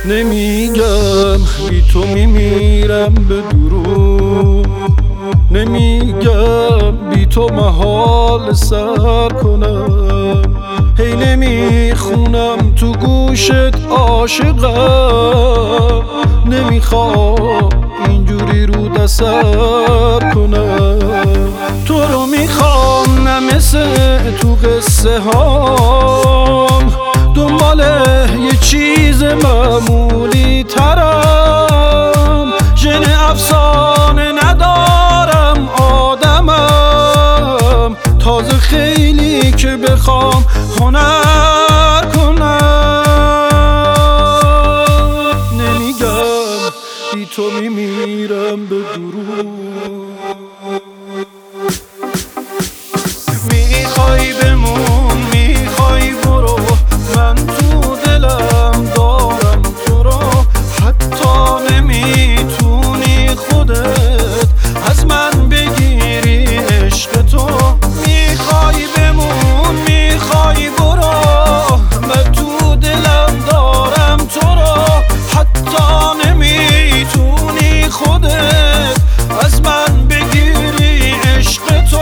نمیگم بی تو میمیرم به دروغ، نمیگم بی تو محال سر کنم، هی نمیخونم تو گوشت عاشقم، نمیخوام اینجوری رو دسر کنم. تو رو میخوام نه مثل تو قصه هام، دنبال یه چیز معمولی ترم، ژن افسانه ندارم آدمم، تازه خیلی که بخوام هنر کنم. نمیگم بی تو میمیرم به دروغ، میخوای بمون میخوای برو، من تو دلم دارم تو رو، حتی نمیتونی خودت از من بگیری عشق تو. میخوای بمون میخوای برو، من تو دلم دارم تو رو، حتی نمیتونی خودت از من بگیری عشق تو.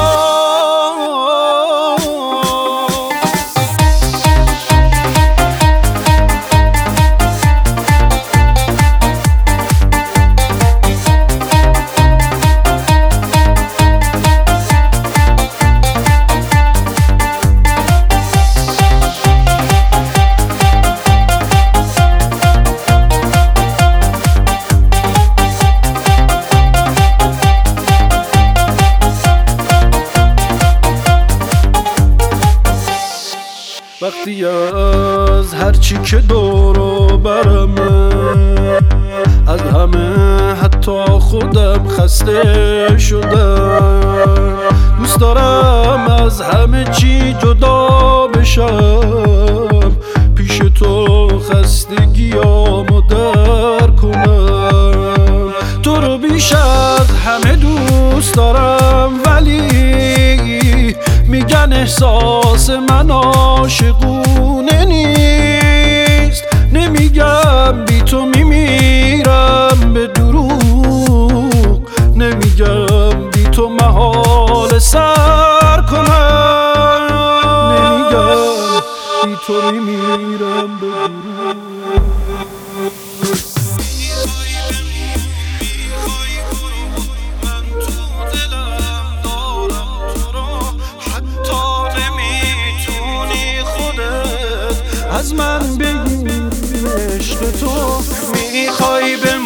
وقتی از هرچی که دور و برمه، از همه حتی خودم خسته شدم، دوست دارم از همه چی جدا بشم، پیش تو خستگیامو در کنم. تو رو بیش از همه دوست دارم، ولی میگن احساس من عاشقونه نیست. نمیگم بی تو میمیرم به دروغ، نمیگم بی تو محال سر کنم، نمیگم بی تو میمیرم به دروغ. از من بگیر عشق تو، میخوای به